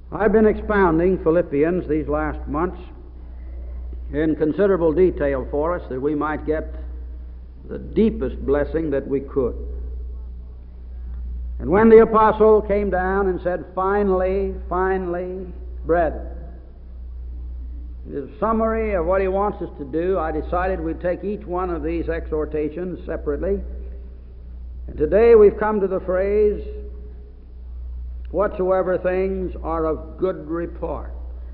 I've been expounding Philippians these last months in considerable detail for us that we might get the deepest blessing that we could. And when the apostle came down and said, finally, brethren, the summary of what he wants us to do, I decided we'd take each one of these exhortations separately. And today we've come to the phrase, whatsoever things are of good report.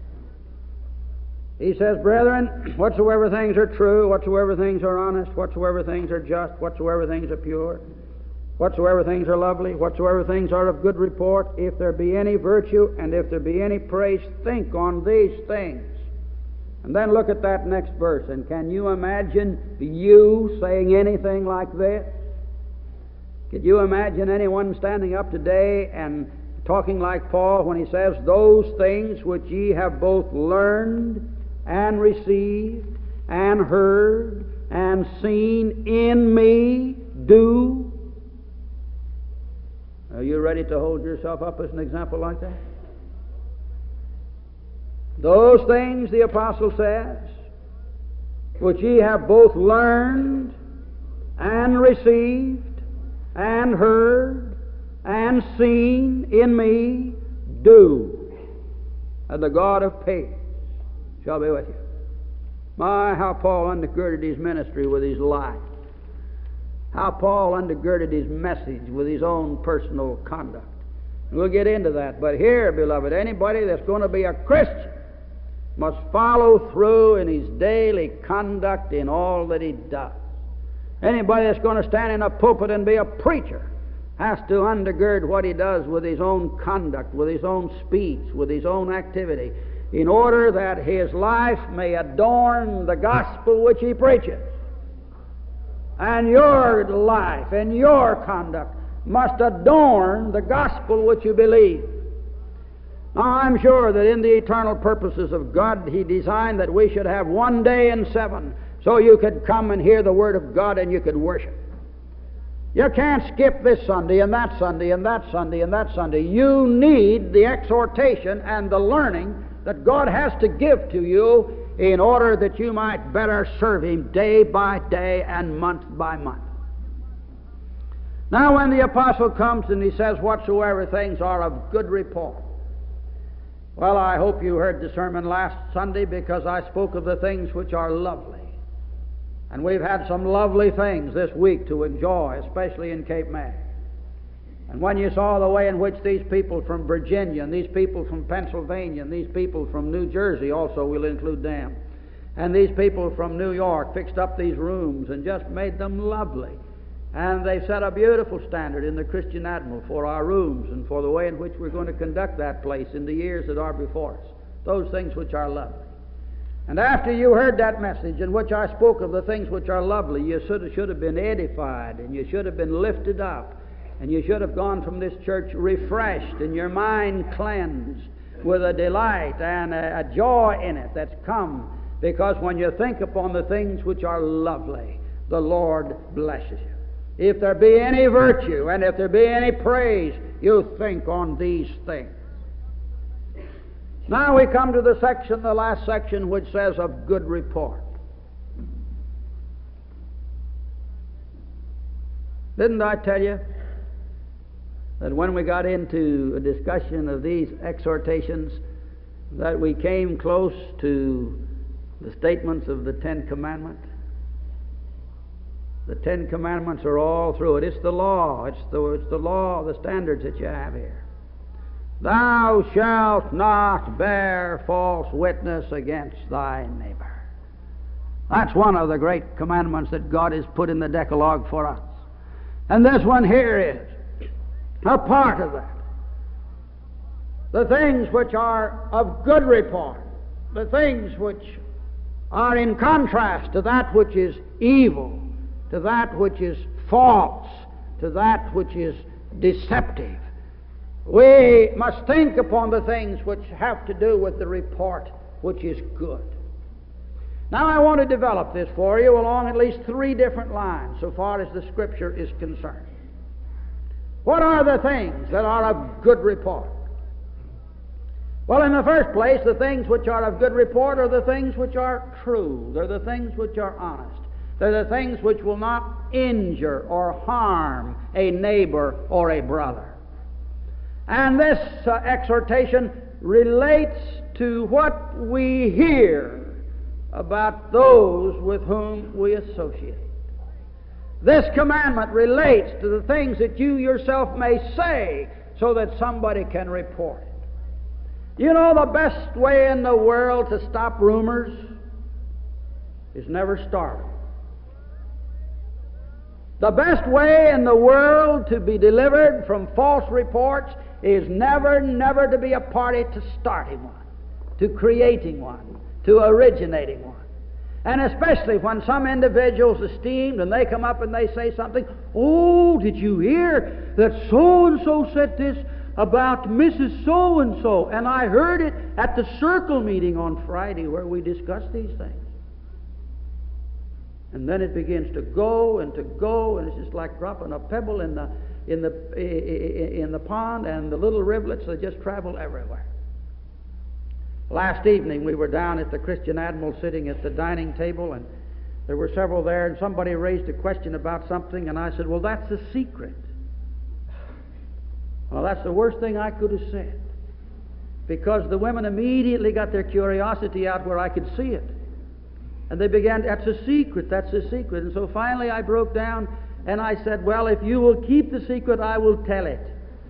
He says, brethren, whatsoever things are true, whatsoever things are honest, whatsoever things are just, whatsoever things are pure, whatsoever things are lovely, whatsoever things are of good report, if there be any virtue and if there be any praise, think on these things. And then look at that next verse, and can you imagine you saying anything like this? Could you imagine anyone standing up today and talking like Paul when he says, those things which ye have both learned and received and heard and seen in me, do? Are you ready to hold yourself up as an example like that? Those things, the apostle says, which ye have both learned and received and heard and seen in me, do, and the God of peace shall be with you. My, how Paul undergirded his ministry with his life. How Paul undergirded his message with his own personal conduct. And we'll get into that. But here, beloved, anybody that's going to be a Christian must follow through in his daily conduct in all that he does. Anybody that's going to stand in a pulpit and be a preacher has to undergird what he does with his own conduct, with his own speech, with his own activity, in order that his life may adorn the gospel which he preaches. And your life and your conduct must adorn the gospel which you believe. Now, I'm sure that in the eternal purposes of God, he designed that we should have one day in 7 so you could come and hear the Word of God and you could worship. You can't skip this Sunday and that Sunday and that Sunday and that Sunday. You need the exhortation and the learning that God has to give to you in order that you might better serve Him day by day and month by month. Now, when the apostle comes and he says, whatsoever things are of good report. Well, I hope you heard the sermon last Sunday because I spoke of the things which are lovely. And we've had some lovely things this week to enjoy, especially in Cape May. And when you saw the way in which these people from Virginia, and these people from Pennsylvania, and these people from New Jersey, also we'll include them, and these people from New York fixed up these rooms and just made them lovely. And they've set a beautiful standard in the Christian Admiral for our rooms and for the way in which we're going to conduct that place in the years that are before us. Those things which are lovely. And after you heard that message in which I spoke of the things which are lovely, you should have been edified, and you should have been lifted up, and you should have gone from this church refreshed and your mind cleansed with a delight and a joy in it that's come because when you think upon the things which are lovely, the Lord blesses you. If there be any virtue and if there be any praise, you think on these things. Now we come to the last section, which says of good report. Didn't I tell you that when we got into a discussion of these exhortations that we came close to the statements of the 10 Commandments? The 10 Commandments are all through it. It's the law. It's the law, the standards that you have here. Thou shalt not bear false witness against thy neighbor. That's one of the great commandments that God has put in the Decalogue for us. And this one here is a part of that. The things which are of good report, the things which are in contrast to that which is evil, to that which is false, to that which is deceptive. We must think upon the things which have to do with the report which is good. Now I want to develop this for you along at least 3 different lines so far as the Scripture is concerned. What are the things that are of good report? Well, in the first place, the things which are of good report are the things which are true. They're the things which are honest. They're the things which will not injure or harm a neighbor or a brother. And this exhortation relates to what we hear about those with whom we associate. This commandment relates to the things that you yourself may say so that somebody can report it. You know, the best way in the world to stop rumors is never start them. The best way in the world to be delivered from false reports is never to be a party to starting one, to creating one, to originating one. And especially when some individual's esteemed and they come up and they say something, "Oh, did you hear that so-and-so said this about Mrs. So-and-so, and I heard it at the circle meeting on Friday where we discussed these things." And then it begins to go, and it's just like dropping a pebble in the pond, and the little rivulets, they just travel everywhere. Last evening we were down at the Christian Admiral sitting at the dining table, and there were several there, and somebody raised a question about something, and I said, "Well, that's a secret." Well, that's the worst thing I could have said, because the women immediately got their curiosity out where I could see it. And they began, "That's a secret, that's a secret." And so finally I broke down and I said, "Well, if you will keep the secret, I will tell it."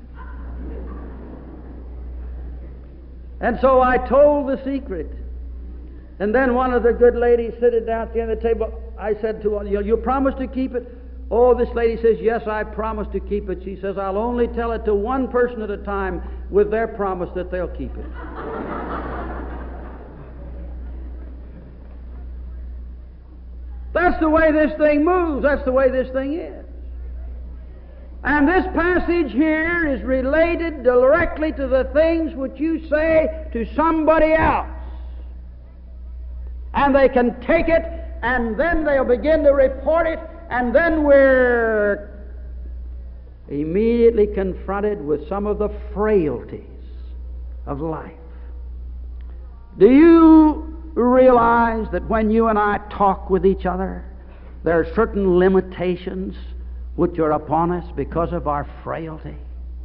And so I told the secret. And then one of the good ladies sitting down at the end of the table, I said to her, "You promise to keep it?" Oh, this lady says, "Yes, I promise to keep it." She says, "I'll only tell it to one person at a time with their promise that they'll keep it." That's the way this thing moves. That's the way this thing is. And this passage here is related directly to the things which you say to somebody else. And they can take it, and then they'll begin to report it, and then we're immediately confronted with some of the frailties of life. Do you realize that when you and I talk with each other, there are certain limitations which are upon us because of our frailty?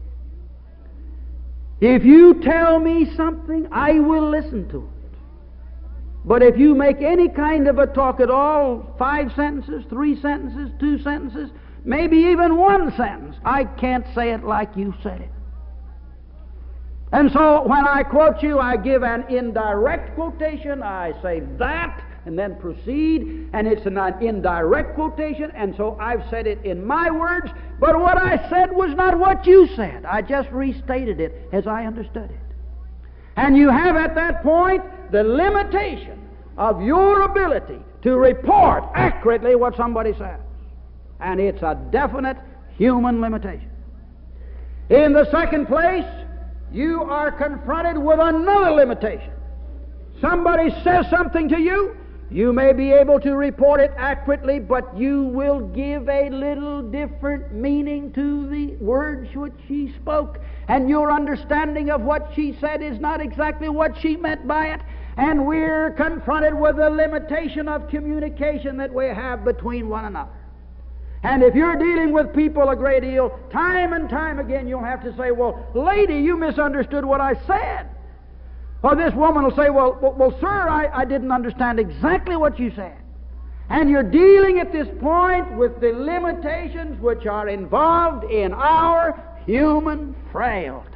If you tell me something, I will listen to it. But if you make any kind of a talk at all, 5 sentences, 3 sentences, 2 sentences, maybe even 1 sentence, I can't say it like you said it. And so when I quote you, I give an indirect quotation. I say that and then proceed, and it's an indirect quotation, and so I've said it in my words, but what I said was not what you said. I just restated it as I understood it. And you have at that point the limitation of your ability to report accurately what somebody says. And it's a definite human limitation. In the second place, you are confronted with another limitation. Somebody says something to you, you may be able to report it accurately, but you will give a little different meaning to the words which she spoke, and your understanding of what she said is not exactly what she meant by it, and we're confronted with the limitation of communication that we have between one another. And if you're dealing with people a great deal, time and time again, you'll have to say, "Well, lady, you misunderstood what I said." Or this woman will say, well, sir, I didn't understand exactly what you said. And you're dealing at this point with the limitations which are involved in our human frailty.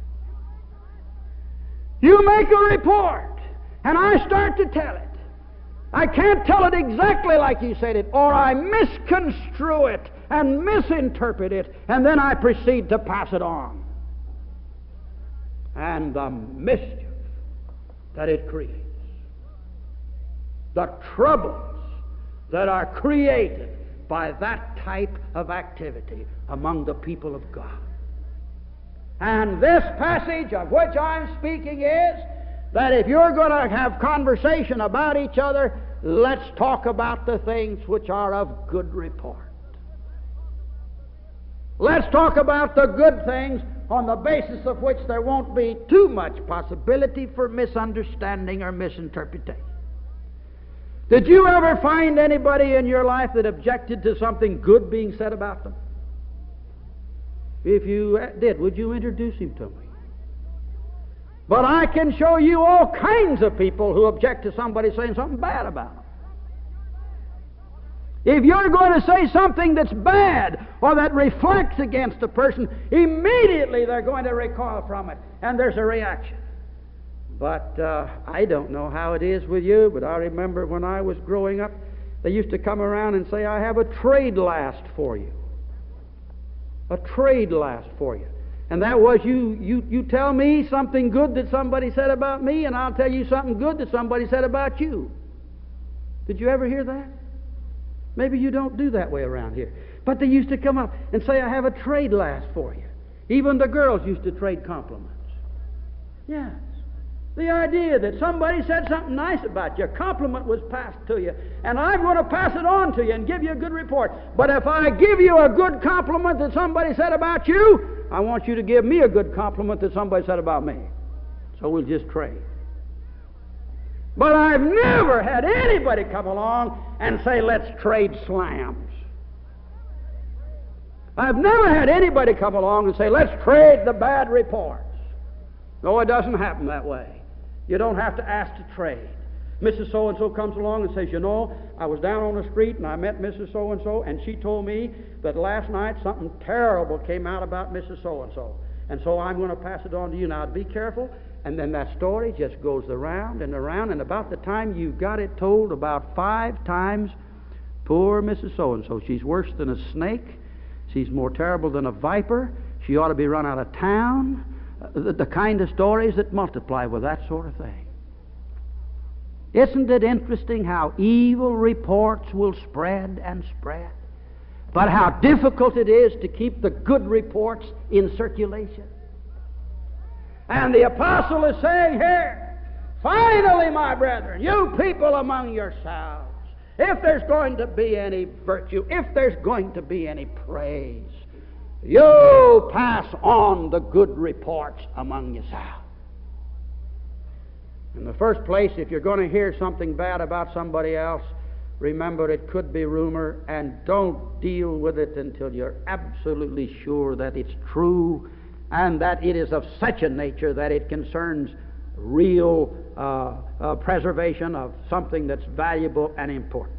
You make a report, and I start to tell it. I can't tell it exactly like you said it, or I misconstrue it and misinterpret it, and then I proceed to pass it on. And the mischief that it creates, the troubles that are created by that type of activity among the people of God. And this passage of which I'm speaking is that if you're going to have conversation about each other, let's talk about the things which are of good report. Let's talk about the good things on the basis of which there won't be too much possibility for misunderstanding or misinterpretation. Did you ever find anybody in your life that objected to something good being said about them? If you did, would you introduce him to me? But I can show you all kinds of people who object to somebody saying something bad about them. If you're going to say something that's bad or that reflects against a person, immediately they're going to recoil from it, and there's a reaction. But I don't know how it is with you, but I remember when I was growing up, they used to come around and say, I have a trade last for you. A trade last for you. And that was you tell me something good that somebody said about me, and I'll tell you something good that somebody said about you. Did you ever hear that? Maybe you don't do that way around here. But they used to come up and say, I have a trade last for you. Even the girls used to trade compliments. Yes. The idea that somebody said something nice about you, a compliment was passed to you, and I'm going to pass it on to you and give you a good report. But if I give you a good compliment that somebody said about you, I want you to give me a good compliment that somebody said about me. So we'll just trade. But I've never had anybody come along and say, let's trade slams. I've never had anybody come along and say, let's trade the bad reports. No, it doesn't happen that way. You don't have to ask to trade. Mrs. So-and-so comes along and says, you know, I was down on the street and I met Mrs. So-and-so, and she told me that last night something terrible came out about Mrs. So-and-so. And so I'm going to pass it on to you. Now, be careful. And then that story just goes around and around, and about the time you've got it told about 5 times, poor Mrs. So-and-so, she's worse than a snake. She's more terrible than a viper. She ought to be run out of town. The kind of stories that multiply with that sort of thing. Isn't it interesting how evil reports will spread and spread, but how difficult it is to keep the good reports in circulation? And the apostle is saying here, finally, my brethren, you people among yourselves, if there's going to be any virtue, if there's going to be any praise, you pass on the good reports among yourselves. In the first place, if you're going to hear something bad about somebody else, remember it could be rumor, and don't deal with it until you're absolutely sure that it's true and that it is of such a nature that it concerns real preservation of something that's valuable and important.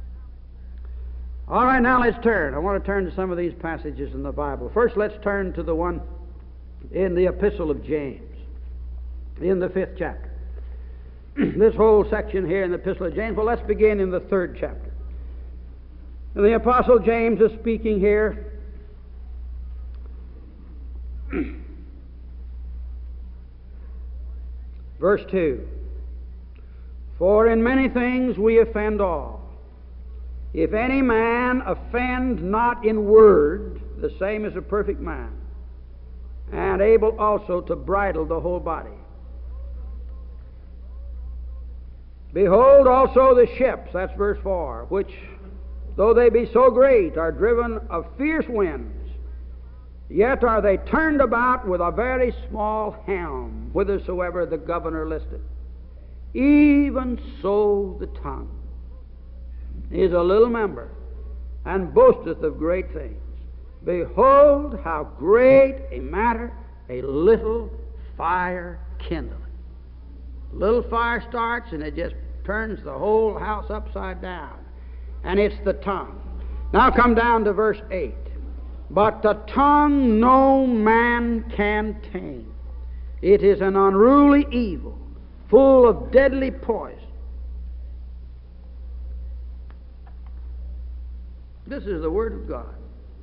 All right, now let's turn. I want to turn to some of these passages in the Bible. First, let's turn to the one in the Epistle of James, in the 5th chapter. This whole section here in the Epistle of James, well, let's begin in the 3rd chapter. And the Apostle James is speaking here. Verse 2, for in many things we offend all. If any man offend not in word, the same is a perfect man, and able also to bridle the whole body. Behold also the ships, that's verse 4, which, though they be so great, are driven of fierce winds, yet are they turned about with a very small helm, whithersoever the governor listeth. Even so the tongue is a little member, and boasteth of great things. Behold, how great a matter a little fire kindleth. A little fire starts, and it just turns the whole house upside down. And it's the tongue. Now come down to verse 8. But the tongue no man can tame. It is an unruly evil, full of deadly poison. This is the Word of God.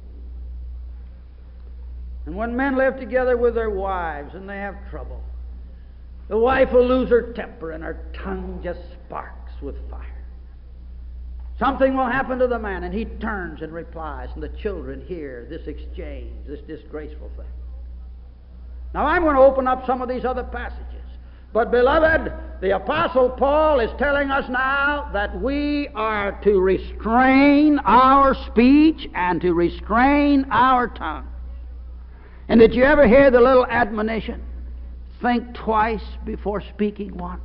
And when men live together with their wives and they have trouble, the wife will lose her temper and her tongue just sparks with fire. Something will happen to the man and he turns and replies, and the children hear this exchange, this disgraceful thing. Now I'm going to open up some of these other passages. But beloved, the Apostle Paul is telling us now that we are to restrain our speech and to restrain our tongue. And did you ever hear the little admonition? Think twice before speaking once.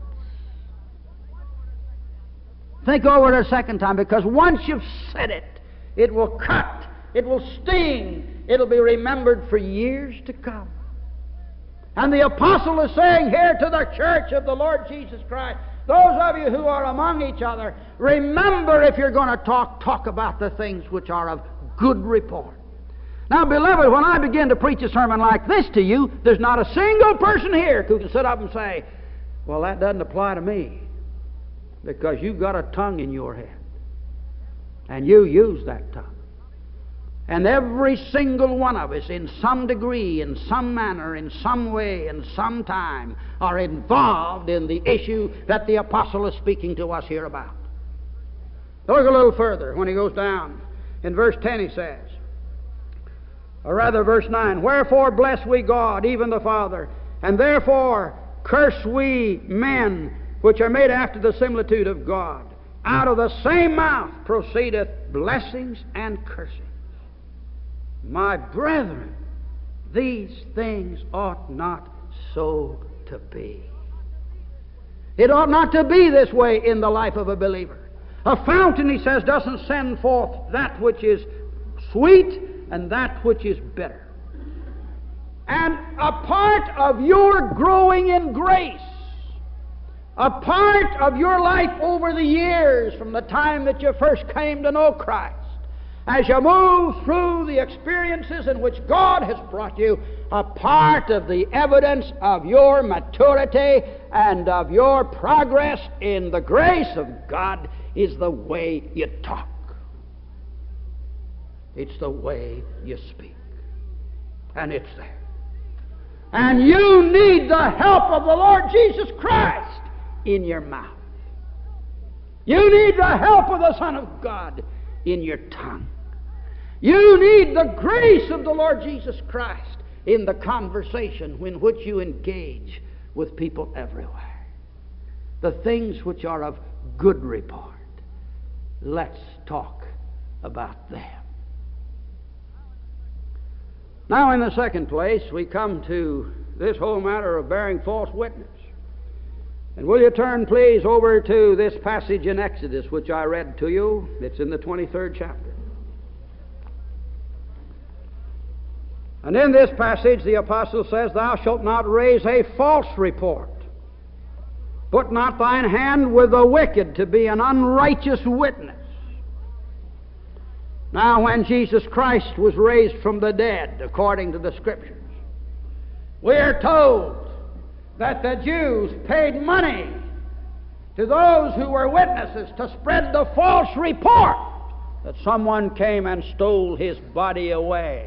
Think over it a second time, because once you've said it, it will cut, it will sting, it'll be remembered for years to come. And the apostle is saying here to the church of the Lord Jesus Christ, those of you who are among each other, remember, if you're going to talk about the things which are of good report. Now, beloved, when I begin to preach a sermon like this to you, there's not a single person here who can sit up and say, well, that doesn't apply to me, because you've got a tongue in your head, and you use that tongue. And every single one of us, in some degree, in some manner, in some way, in some time, are involved in the issue that the apostle is speaking to us here about. Look a little further when he goes down. In verse 10 he says, or rather verse 9, wherefore bless we God, even the Father, and therefore curse we men which are made after the similitude of God. Out of the same mouth proceedeth blessings and cursings. My brethren, these things ought not so to be. It ought not to be this way in the life of a believer. A fountain, he says, doesn't send forth that which is sweet and that which is bitter. And a part of your growing in grace, a part of your life over the years from the time that you first came to know Christ, as you move through the experiences in which God has brought you, a part of the evidence of your maturity and of your progress in the grace of God is the way you talk. It's the way you speak. And it's there. And you need the help of the Lord Jesus Christ in your mouth. You need the help of the Son of God in your tongue. You need the grace of the Lord Jesus Christ in the conversation in which you engage with people everywhere. The things which are of good report, let's talk about them. Now, in the second place, we come to this whole matter of bearing false witness. And will you turn, please, over to this passage in Exodus, which I read to you. It's in the 23rd chapter. And in this passage, the apostle says, thou shalt not raise a false report. Put not thine hand with the wicked to be an unrighteous witness. Now, when Jesus Christ was raised from the dead, according to the Scriptures, we are told that the Jews paid money to those who were witnesses to spread the false report that someone came and stole his body away.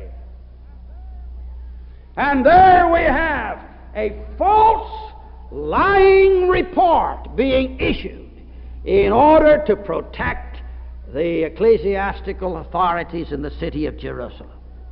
And there we have a false, lying report being issued in order to protect the ecclesiastical authorities in the city of Jerusalem.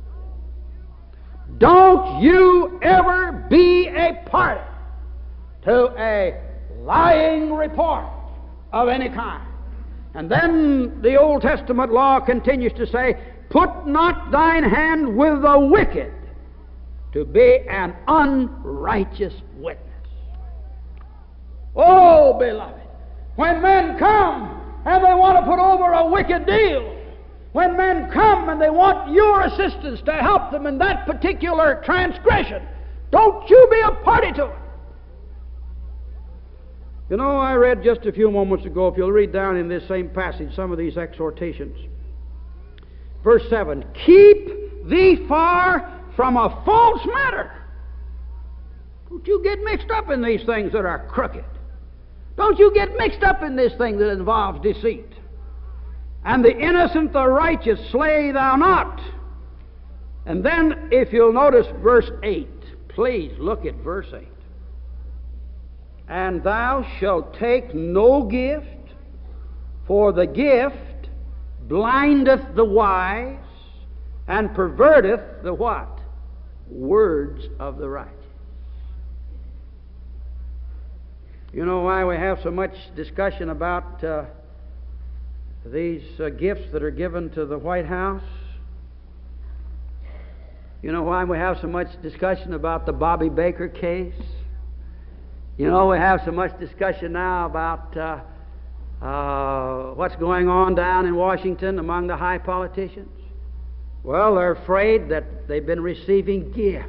Don't you ever be a party to a lying report of any kind. And then the Old Testament law continues to say, put not thine hand with the wicked to be an unrighteous witness. Oh, beloved, when men come and they want to put over a wicked deal, when men come and they want your assistance to help them in that particular transgression, don't you be a party to it. You know, I read just a few moments ago, if you'll read down in this same passage, some of these exhortations. Verse 7, keep thee far from a false matter. Don't you get mixed up in these things that are crooked. Don't you get mixed up in this thing that involves deceit. And the innocent, the righteous, slay thou not. And then, if you'll notice verse 8, please look at verse 8. And thou shalt take no gift, for the gift blindeth the wise, and perverteth the what? Words of the righteous. You know why we have so much discussion about these gifts that are given to the White House? You know why we have so much discussion about the Bobby Baker case? You know, we have so much discussion now about what's going on down in Washington among the high politicians. Well, they're afraid that they've been receiving gifts.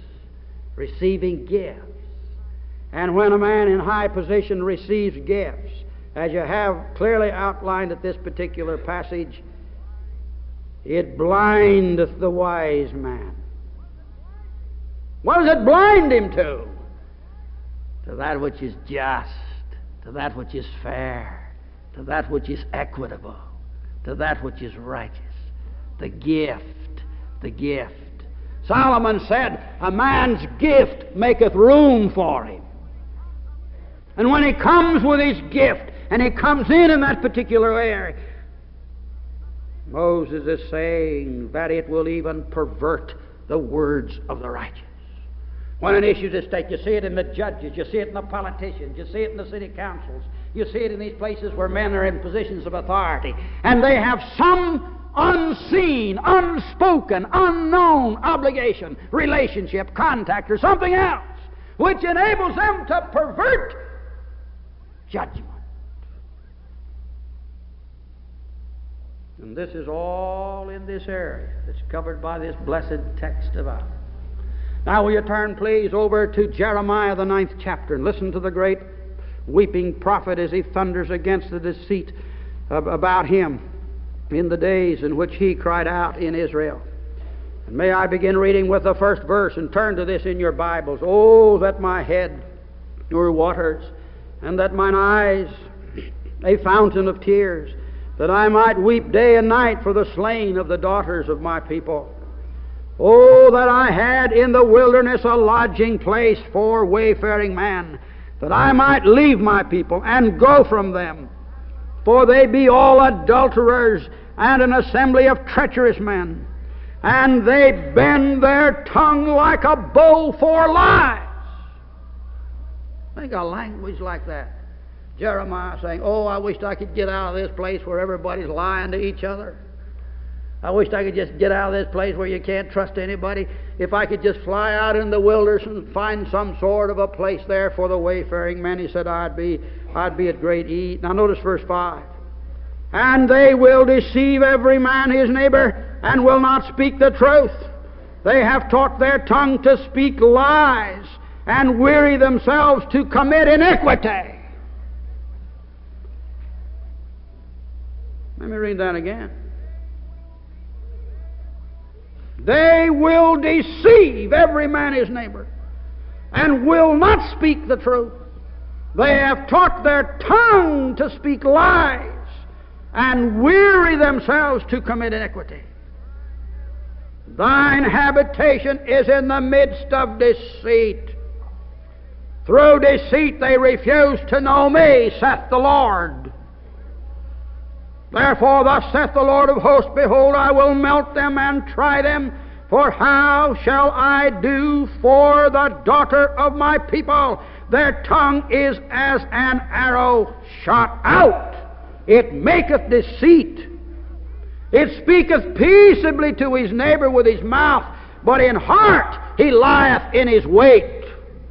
And when a man in high position receives gifts, as you have clearly outlined at this particular passage, it blindeth the wise man. What does it blind him to? To that which is just, to that which is fair, to that which is equitable, to that which is righteous. The gift. Solomon said, a man's gift maketh room for him. And when he comes with his gift, and he comes in that particular area, Moses is saying that it will even pervert the words of the righteous. When an issue is at stake, you see it in the judges, you see it in the politicians, you see it in the city councils, you see it in these places where men are in positions of authority, and they have some unseen, unspoken, unknown obligation, relationship, contact, or something else, which enables them to pervert judgment. And this is all in this area that's covered by this blessed text of ours. Now will you turn, please, over to Jeremiah, the 9th chapter, and listen to the great weeping prophet as he thunders against the deceit about him in the days in which he cried out in Israel. And may I begin reading with the first verse, and turn to this in your Bibles. Oh, that my head were waters, and that mine eyes a fountain of tears, that I might weep day and night for the slain of the daughters of my people. Oh, that I had in the wilderness a lodging place for wayfaring man, that I might leave my people and go from them. For they be all adulterers and an assembly of treacherous men, and they bend their tongue like a bow for lies. Think of language like that. Jeremiah saying, oh, I wished I could get out of this place where everybody's lying to each other. I wished I could just get out of this place where you can't trust anybody. If I could just fly out in the wilderness and find some sort of a place there for the wayfaring men, he said, I'd be at great ease. Now notice verse 5. And they will deceive every man his neighbor, and will not speak the truth. They have taught their tongue to speak lies, and weary themselves to commit iniquity. Let me read that again. They will deceive every man his neighbor, and will not speak the truth. They have taught their tongue to speak lies, and weary themselves to commit iniquity. Thine habitation is in the midst of deceit. Through deceit they refuse to know me, saith the Lord. Therefore thus saith the Lord of hosts, behold, I will melt them and try them, for how shall I do for the daughter of my people? Their tongue is as an arrow shot out. It maketh deceit. It speaketh peaceably to his neighbor with his mouth, but in heart he lieth in his weight.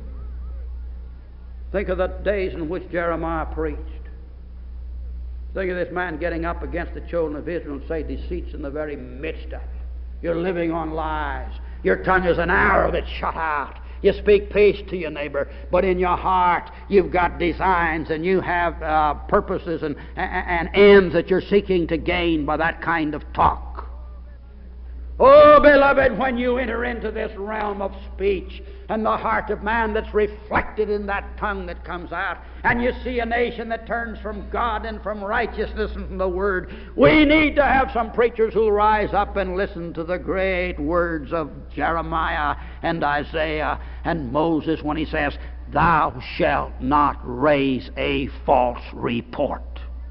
Think of the days in which Jeremiah preached. Think of this man getting up against the children of Israel and say, deceit's in the very midst of it. You're living on lies. Your tongue is an arrow that's shot out. You speak peace to your neighbor, but in your heart you've got designs, and you have purposes and ends that you're seeking to gain by that kind of talk. Oh, beloved, when you enter into this realm of speech and the heart of man that's reflected in that tongue that comes out, and you see a nation that turns from God and from righteousness and from the Word, we need to have some preachers who rise up and listen to the great words of Jeremiah and Isaiah and Moses when he says, thou shalt not raise a false report.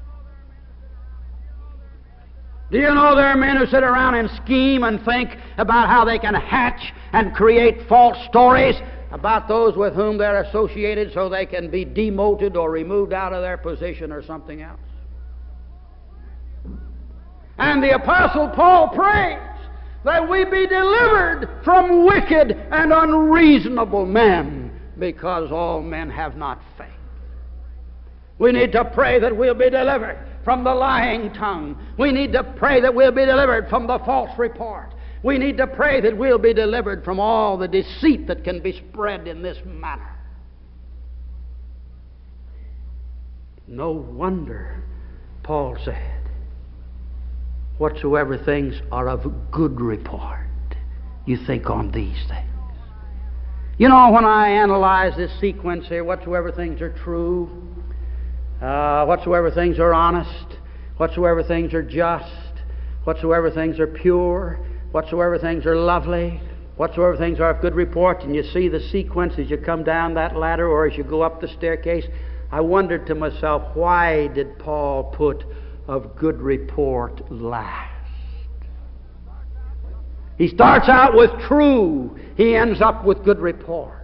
Do you know there are men who sit around and scheme and think about how they can hatch and create false stories about those with whom they're associated so they can be demoted or removed out of their position or something else? And the Apostle Paul prays that we be delivered from wicked and unreasonable men, because all men have not faith. We need to pray that we'll be delivered from the lying tongue. We need to pray that we'll be delivered from the false report. We need to pray that we'll be delivered from all the deceit that can be spread in this manner. No wonder Paul said, whatsoever things are of good report, you think on these things. You know, when I analyze this sequence here, whatsoever things are true, whatsoever things are honest, whatsoever things are just, whatsoever things are pure, whatsoever things are lovely, whatsoever things are of good report, and you see the sequence as you come down that ladder or as you go up the staircase, I wondered to myself, why did Paul put of good report last? He starts out with true, he ends up with good report.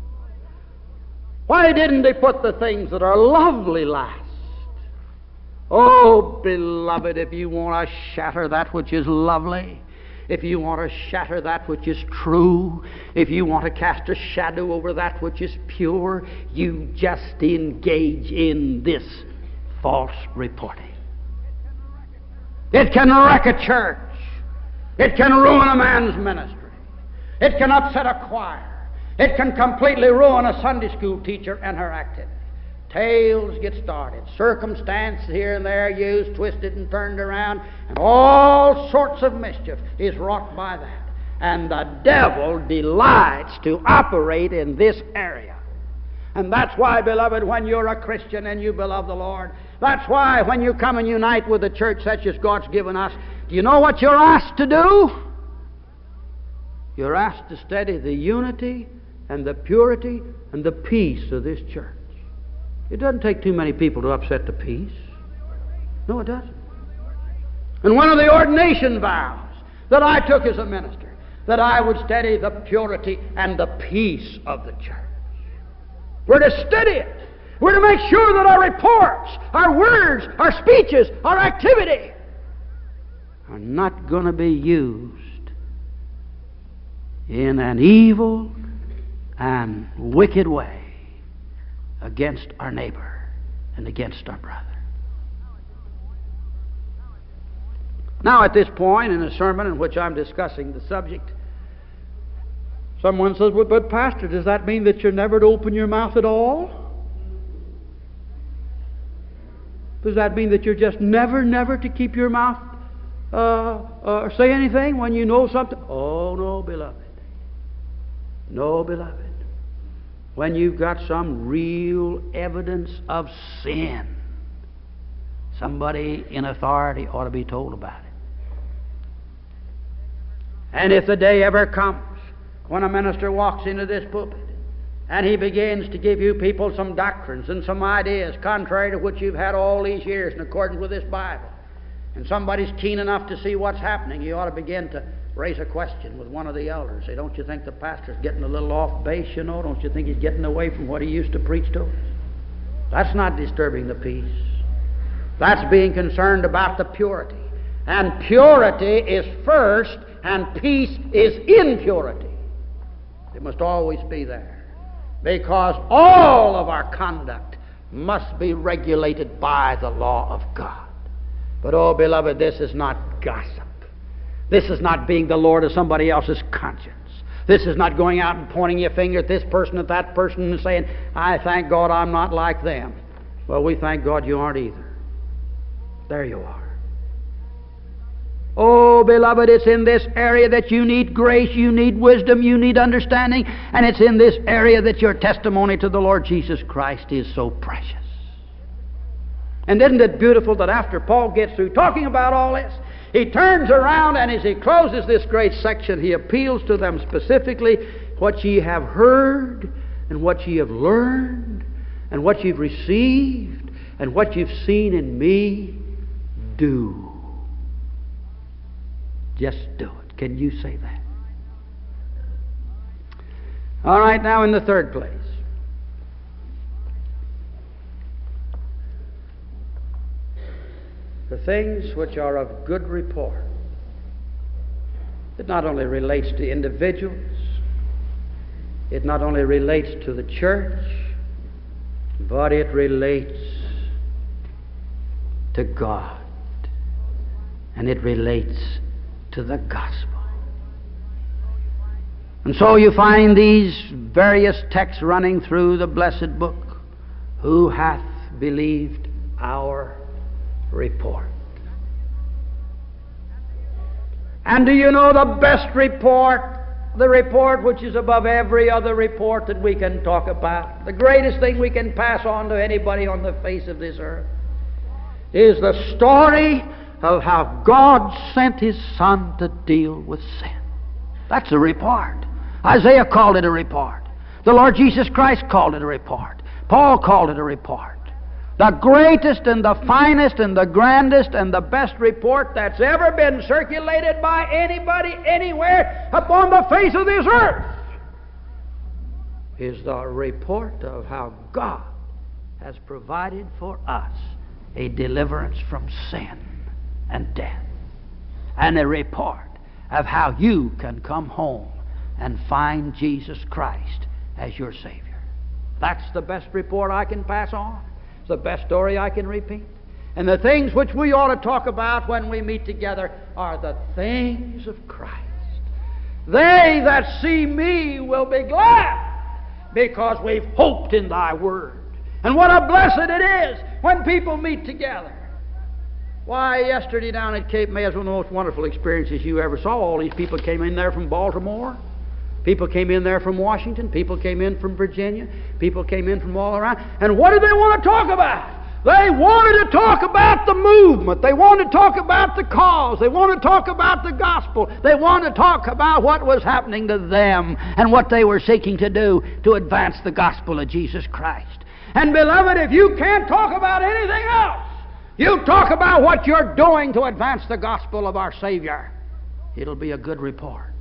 Why didn't he put the things that are lovely last? Oh, beloved, if you want to shatter that which is lovely, if you want to shatter that which is true, if you want to cast a shadow over that which is pure, you just engage in this false reporting. It can wreck a church. It can ruin a man's ministry. It can upset a choir. It can completely ruin a Sunday school teacher and her activity. Tales get started. Circumstance here and there used, twisted and turned around, and all sorts of mischief is wrought by that. And the devil delights to operate in this area. And that's why, beloved, when you're a Christian and you beloved the Lord, that's why when you come and unite with a church such as God's given us, do you know what you're asked to do? You're asked to study the unity and the purity and the peace of this church. It doesn't take too many people to upset the peace. No, it doesn't. And one of the ordination vows that I took as a minister, that I would study the purity and the peace of the church. We're to study it. We're to make sure that our reports, our words, our speeches, our activity are not going to be used in an evil and wicked way against our neighbor and against our brother. Now, at this point in a sermon in which I'm discussing the subject, someone says, well, but Pastor, does that mean that you're never to open your mouth at all? Does that mean that you're just never to keep your mouth or say anything when you know something? Oh, no, beloved. No, beloved. When you've got some real evidence of sin, somebody in authority ought to be told about it. And if the day ever comes when a minister walks into this pulpit and he begins to give you people some doctrines and some ideas contrary to what you've had all these years in accordance with this Bible, and somebody's keen enough to see what's happening, you ought to begin to raise a question with one of the elders. Say, don't you think the pastor's getting a little off base, you know? Don't you think he's getting away from what he used to preach to us? That's not disturbing the peace. That's being concerned about the purity. And purity is first, and peace is in purity. It must always be there. Because all of our conduct must be regulated by the law of God. But, oh, beloved, this is not gossip. This is not being the Lord of somebody else's conscience. This is not going out and pointing your finger at this person, at that person, and saying, I thank God I'm not like them. Well, we thank God you aren't either. There you are. Oh, beloved, it's in this area that you need grace, you need wisdom, you need understanding, and it's in this area that your testimony to the Lord Jesus Christ is so precious. And isn't it beautiful that after Paul gets through talking about all this, he turns around and as he closes this great section, he appeals to them specifically, what ye have heard and what ye have learned and what you've received and what you've seen in me, do. Just do it. Can you say that? All right, now in the third place. The things which are of good report. It not only relates to individuals, it not only relates to the church, but it relates to God. And it relates to the gospel. And so you find these various texts running through the blessed book. Who hath believed our report? And do you know the best report, the report which is above every other report that we can talk about, the greatest thing we can pass on to anybody on the face of this earth, is the story of how God sent His Son to deal with sin. That's a report. Isaiah called it a report. The Lord Jesus Christ called it a report. Paul called it a report. The greatest and the finest and the grandest and the best report that's ever been circulated by anybody anywhere upon the face of this earth is the report of how God has provided for us a deliverance from sin and death, and a report of how you can come home and find Jesus Christ as your Savior. That's the best report I can pass on. It's the best story I can repeat. And the things which we ought to talk about when we meet together are the things of Christ. They that see me will be glad, because we've hoped in thy word. And what a blessed it is when people meet together. Why, yesterday down at Cape May was one of the most wonderful experiences you ever saw. All these people came in there from Baltimore. People came in there from Washington. People came in from Virginia. People came in from all around. And what did they want to talk about? They wanted to talk about the movement. They wanted to talk about the cause. They wanted to talk about the gospel. They wanted to talk about what was happening to them and what they were seeking to do to advance the gospel of Jesus Christ. And beloved, if you can't talk about anything else, you talk about what you're doing to advance the gospel of our Savior, it'll be a good report.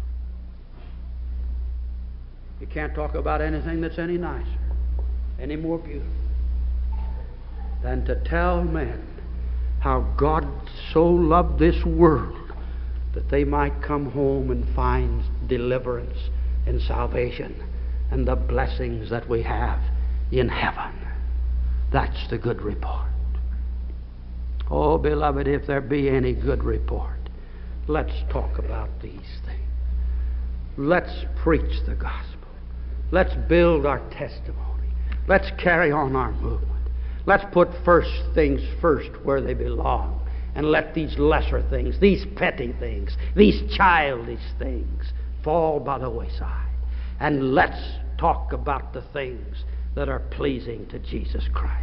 You can't talk about anything that's any nicer, any more beautiful than to tell men how God so loved this world that they might come home and find deliverance and salvation and the blessings that we have in heaven. That's the good report. Oh, beloved, if there be any good report, let's talk about these things. Let's preach the gospel. Let's build our testimony. Let's carry on our movement. Let's put first things first where they belong, and let these lesser things, these petty things, these childish things fall by the wayside. And let's talk about the things that are pleasing to Jesus Christ.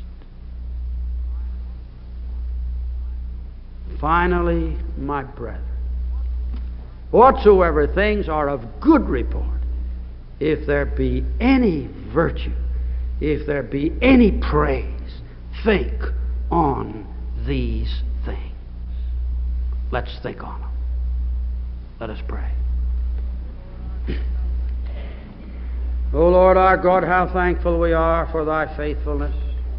Finally, my brethren, whatsoever things are of good report, if there be any virtue, if there be any praise, think on these things. Let's think on them. Let us pray. O Lord our God, how thankful we are for thy faithfulness.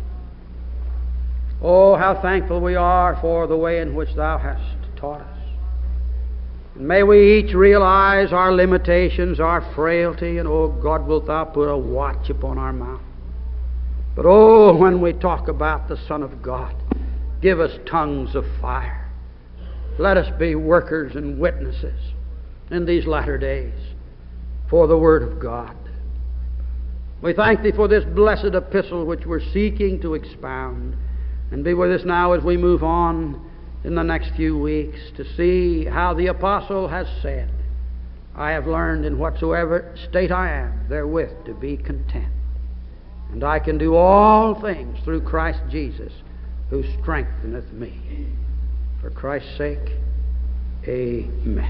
Oh, how thankful we are for the way in which thou hast taught us. And may we each realize our limitations, our frailty, and oh God, wilt thou put a watch upon our mouth. But oh, when we talk about the Son of God, give us tongues of fire. Let us be workers and witnesses in these latter days for the Word of God. We thank Thee for this blessed epistle which we're seeking to expound. And be with us now as we move on in the next few weeks to see how the apostle has said, I have learned in whatsoever state I am therewith to be content. And I can do all things through Christ Jesus, who strengtheneth me. For Christ's sake, amen.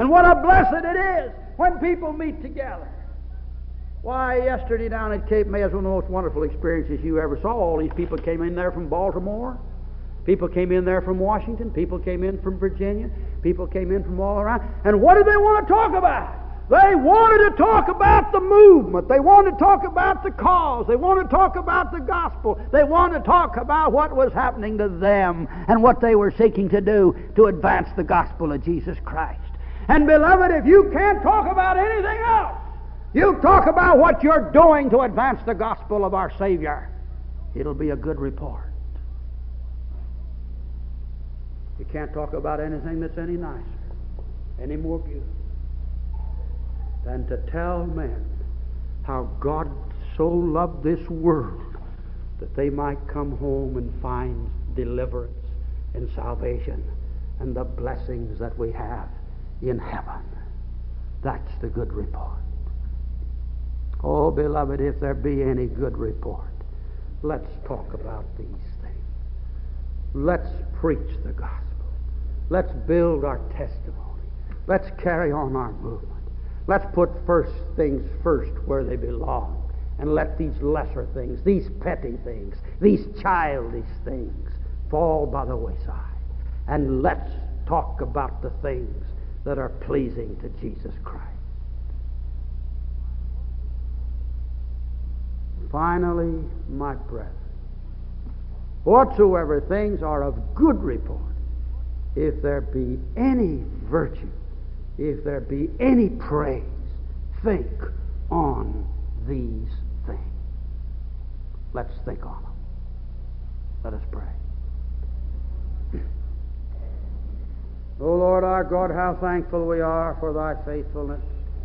And what a blessed it is when people meet together. Why, yesterday down at Cape May was one of the most wonderful experiences you ever saw. All these people came in there from Baltimore. People came in there from Washington. People came in from Virginia. People came in from all around. And what did they want to talk about? They wanted to talk about the movement. They wanted to talk about the cause. They wanted to talk about the gospel. They wanted to talk about what was happening to them and what they were seeking to do to advance the gospel of Jesus Christ. And beloved, if you can't talk about anything else, you talk about what you're doing to advance the gospel of our Savior, it'll be a good report. You can't talk about anything that's any nicer, any more beautiful than to tell men how God so loved this world that they might come home and find deliverance and salvation and the blessings that we have in heaven. That's the good report. Oh, beloved, if there be any good report, let's talk about these things. Let's preach the gospel. Let's build our testimony. Let's carry on our movement. Let's put first things first where they belong, and let these lesser things, these petty things, these childish things fall by the wayside. And let's talk about the things that are pleasing to Jesus Christ. Finally, my brethren, whatsoever things are of good report, if there be any virtue, if there be any praise, think on these things. Let's think on them. Let us pray. O Lord our God, how thankful we are for thy faithfulness.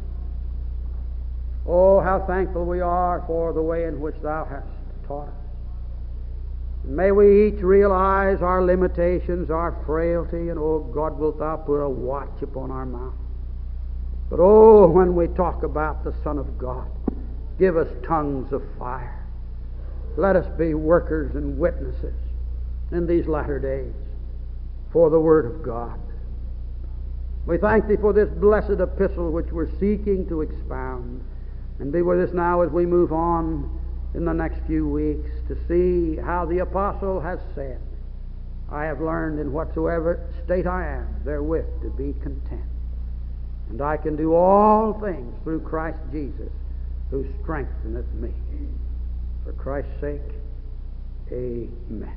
Oh, how thankful we are for the way in which thou hast taught us. And may we each realize our limitations, our frailty, and oh God, wilt thou put a watch upon our mouth. But oh, when we talk about the Son of God, give us tongues of fire. Let us be workers and witnesses in these latter days for the Word of God. We thank Thee for this blessed epistle which we're seeking to expound. And be with us now as we move on in the next few weeks to see how the apostle has said, I have learned in whatsoever state I am therewith to be content. And I can do all things through Christ Jesus, who strengtheneth me. For Christ's sake, amen.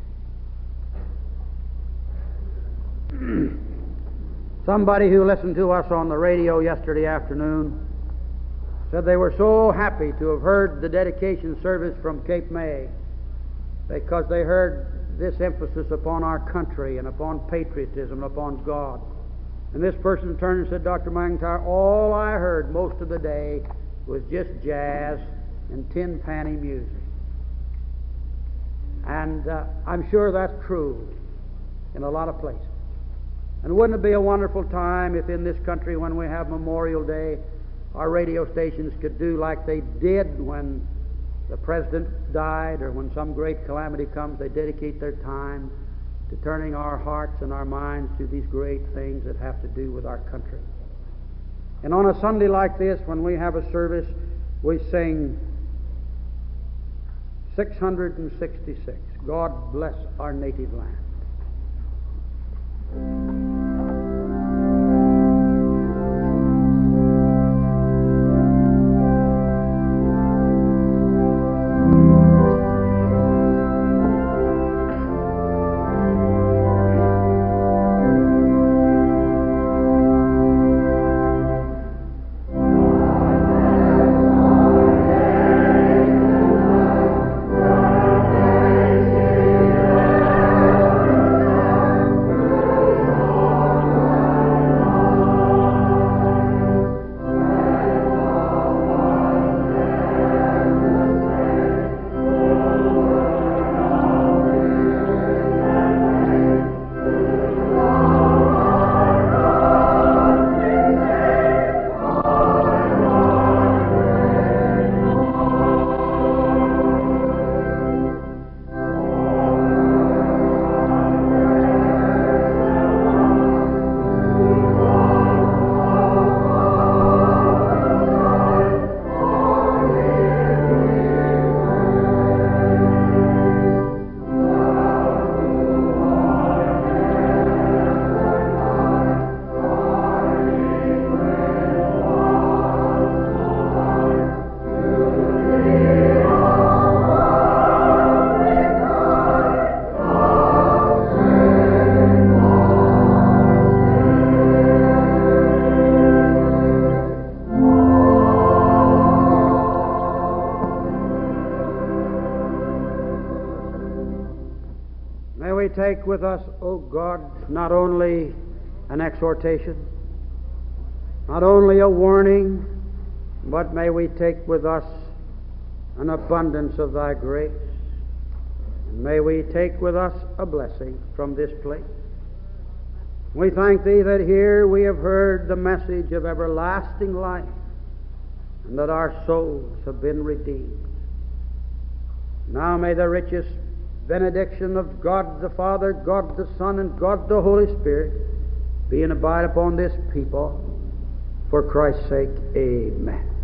Somebody who listened to us on the radio yesterday afternoon said they were so happy to have heard the dedication service from Cape May because they heard this emphasis upon our country and upon patriotism and upon God. And this person turned and said, Dr. McIntyre, all I heard most of the day was just jazz and tin panny music. And I'm sure that's true in a lot of places. And wouldn't it be a wonderful time if in this country, when we have Memorial Day, our radio stations could do like they did when the president died or when some great calamity comes, they dedicate their time to turning our hearts and our minds to these great things that have to do with our country. And on a Sunday like this, when we have a service, we sing 666, God Bless Our Native Land. take with us, O God, not only an exhortation, not only a warning, but may we take with us an abundance of Thy grace. And may we take with us a blessing from this place. We thank Thee that here we have heard the message of everlasting life, and that our souls have been redeemed. Now may the richest benediction of God the Father, God the Son, and God the Holy Spirit be and abide upon this people. For Christ's sake, amen.